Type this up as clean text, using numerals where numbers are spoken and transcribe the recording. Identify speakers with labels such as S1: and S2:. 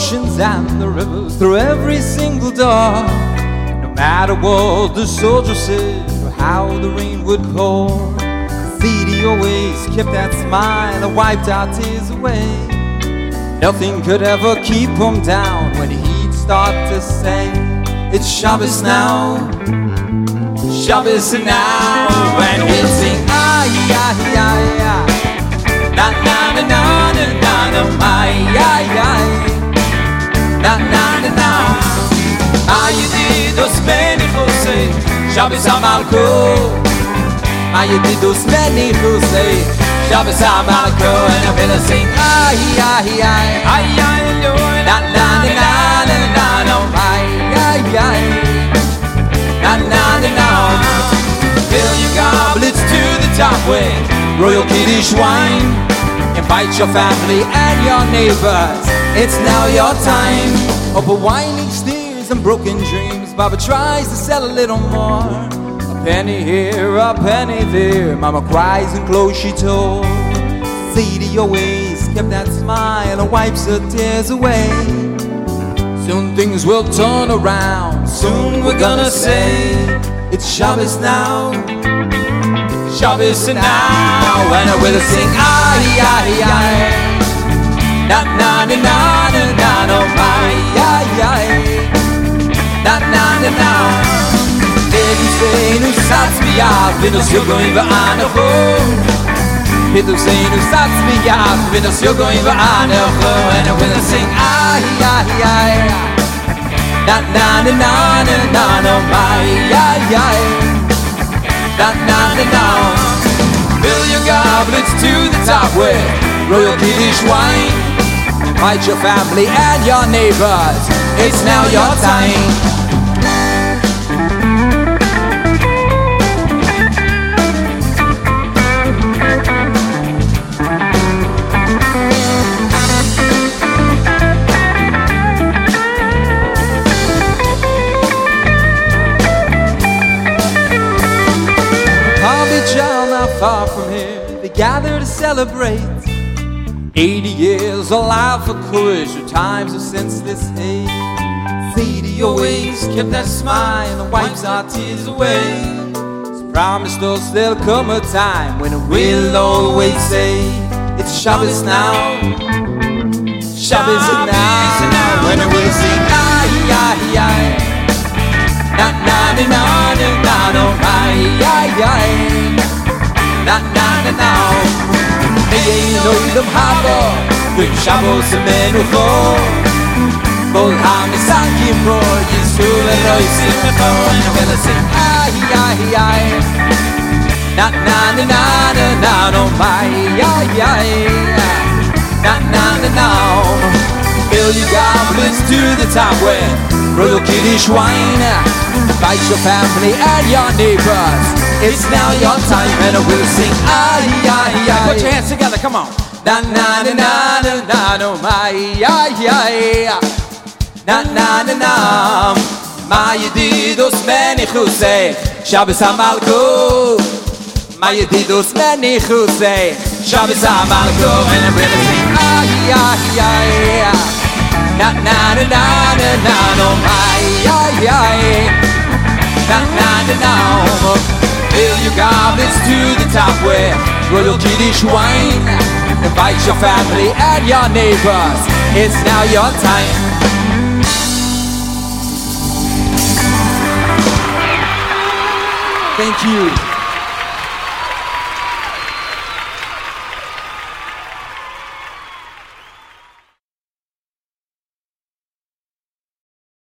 S1: oceans and the rivers, through every single door. No matter what the soldier said or how the rain would pour, Thede always kept that smile and wiped our tears away. Nothing could ever keep him down when he'd start to say, it's Shabbos now, Shabbos now. And we'll sing, ay, ay, ay, ay, na, na, na, na, na, na, na, ay, ay, ay, na, na, na, na. Ayedidos menichosei, Shabbos HaMalko. Ayedidos menichosei, Shabbos HaMalko. And I'm gonna sing, ay, ay, ay, ay, ay, na, na, na, na, na, na, na, ay, ay, ay, na, na, na, na. Fill your goblets to the top with royal Kiddush wine. Invite your family and your neighbors, it's now your time. Over whining steers and broken dreams, Baba tries to sell a little more. A penny here, a penny there, Mama cries and close she told. Thede always kept that smile and wipes her tears away. Soon things will turn around, soon we're gonna say, it's Shabbos now, Shabbos now. And I will sing, ay, ay, ay, na, na, na, na, na, na, na, ay, ay, ay, na, na, na, na. Peduseinu satzmiach, v'nos yogoim v'anecho. Peduseinu satzmiach, v'nos yogoim v'anecho. And I will sing, ay, ay, ay, na, na, na, na, na, na, na, ay, ay, ay, na, na, na, na. Fill your goblets to the top with royal Kiddush wine. Invite your family and your neighbors, it's now your time. Not far from here, they gather to celebrate 80 years alive for Kush, or times of senseless hate. Thede always kept that smile and wipes our tears away. He's promised us there'll come a time when we'll always say, it's Shabbos now, Shabbos now. When we'll sing, ay, ay, ay, na, na, na, na, na, na, ay, ay, ay, na, na, na, na. Ein olam haba, with Shabbos HaMenucho. Kol ha'misakim ro, Yisu v'roi simcho. And I'm gonna sing, ay, ay, ay, na, na, na, na, na, na, no, ay, ay, ay, na, na, na, na. Fill your goblets to the top with royal Kiddush wine. Invite your family and your neighbors, it's now your time. And I will sing, ay, ay, ay.
S2: Put your hands together, come on.
S1: Na, na, na, na, na, na, no, ay, ay, ay, na, na, na, na. Mayedidos menichosei, Shabbos HaMalko. Mayedidos menichosei, Shabbos HaMalko. And I'm gonna sing, ay, ay, ay, na, na, na, na, na, na, no, ay, ay, ay, na, na, na, na. Fill your goblets to the top with royal Kiddush wine. Invite your family and your neighbors, it's now your time. Thank you.